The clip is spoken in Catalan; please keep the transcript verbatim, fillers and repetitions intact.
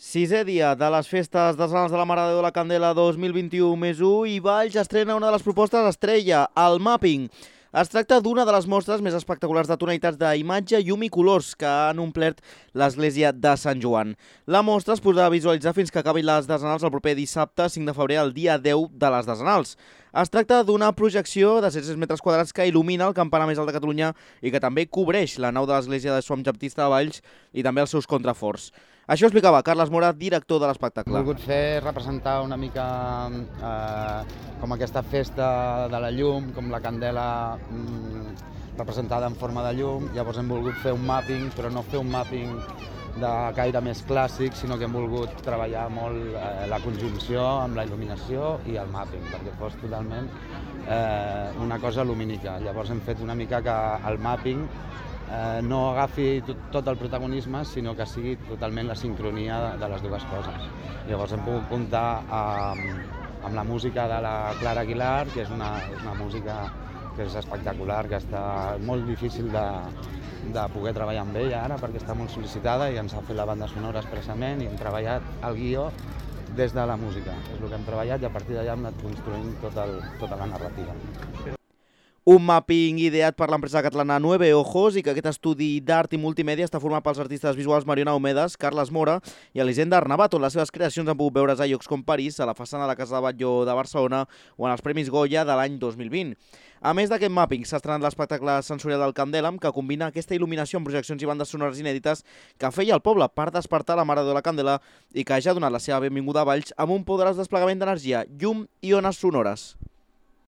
Sisè dia de les festes desgranals de la Mare de Déu de la Candela dos mil vint-i-u més u i Valls estrena una de les propostes estrella, el Mapping. Es tracta d'una de les mostres més espectaculars de tonalitats d'imatge, llum i colors que han omplert l'església de Sant Joan. La mostra es podrà visualitzar fins que acabin les desgranals el proper dissabte, cinc de febrer, el dia deu de les desgranals. Es tracta d'una projecció de set-cents metres quadrats que il·lumina el campanar més alt de Catalunya i que també cobreix la nau de l'església de Sant Baptista de Valls i també els seus contraforts. Això explicava Carles Mora, director de l'espectacle. He volgut fer representar una mica eh, com aquesta festa de la llum, com la candela mm, representada en forma de llum. Llavors hem volgut fer un mapping, però no fer un mapping de caire més clàssic, sinó que hem volgut treballar molt eh, la conjunció amb la il·luminació i el mapping, perquè fos totalment eh, una cosa lumínica. Llavors hem fet una mica que el mapping Eh, no agafi tot, tot el protagonisme, sinó que sigui totalment la sincronia de, de les dues coses. Llavors hem pogut comptar amb, amb la música de la Clara Aguilar, que és una, és una música que és espectacular, que està molt difícil de, de poder treballar amb ella ara, perquè està molt sol·licitada i ens ha fet la banda sonora expressament i hem treballat el guió des de la música. És el que hem treballat i a partir d'allà hem anat construint tot el, tota la narrativa. Un mapping ideat per l'empresa catalana Nueve Ojos i que aquest estudi d'art i multimèdia està format pels artistes visuals Mariona Omedes, Carles Mora i Elisenda Arnabat, on les seves creacions han pogut veure's a llocs com París, a la façana de la Casa de Batlló de Barcelona o en els Premis Goya de l'any dos mil vint. A més d'aquest mapping, s'ha estrenat l'espectacle sensorial del Candelam, que combina aquesta il·luminació amb projeccions i bandes sonores inèdites que feia el poble per despertar la Mare de Déu de la Candela i que ja ha donat la seva benvinguda a Valls amb un poderós desplegament d'energia, llum i ones sonores.